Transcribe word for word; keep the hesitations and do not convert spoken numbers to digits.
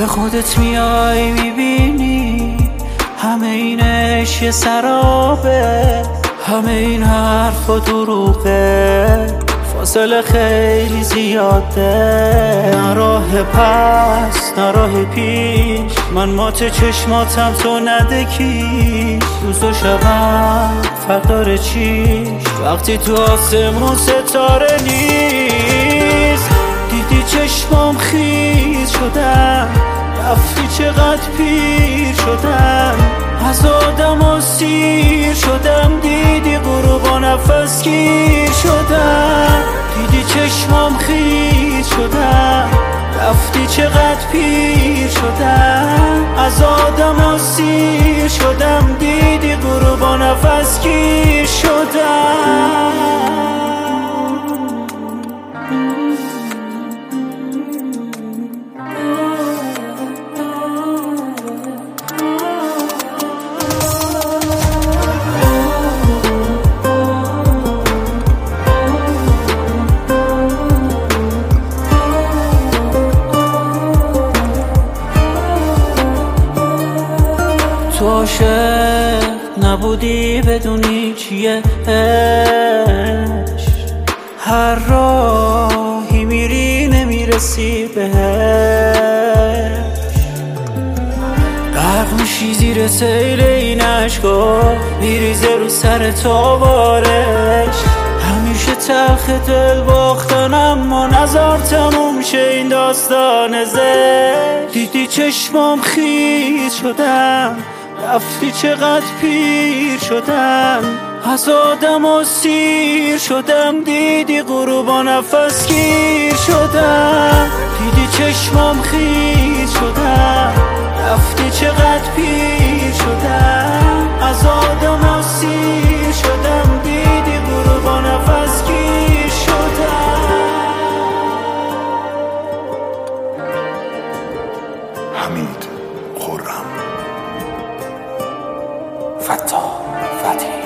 به خودت میای میبینی همه این عشق سرابه، همه این حرف و دروغه، فاصله خیلی زیاده. نه راه پس نه راه پیش، من مات چشماتم تو نده کیش. روز و شبم فرق داره چیش وقتی تو آسمون ستاره نیست. دیدی چشمام خیز شدم، رفتی چقدر پیر شدم، از آدم و سیر شدم. دیدی غروب و نفس گیر شدم، دیدی چشمام خیز شدم، رفتی چقدر پیر شدم، از آدم و سیر شدم. دیدی غروب و نفس گیر شدم. تو عاشق نبودی بدونی چیه عشق، هر راهی میری نمیرسی بهش. غرق میشی زیر سیل این عشقا، میریزه رو سر تو بارش. همیشه تلخ دل باختن اما نزار تموم شه این داستان زشت. دیدی چشمام خیز شدم، رفتی چقدر پیر شدم، از آدم و سیر شدم. دیدی غروب و نفس گیر شدم، دیدی چشمام خیز شدم، رفتی چقدر پیر شدم، از آدم و سیر شدم. دیدی غروب و نفس گیر شدم. حمید خرم، فتا فتحی.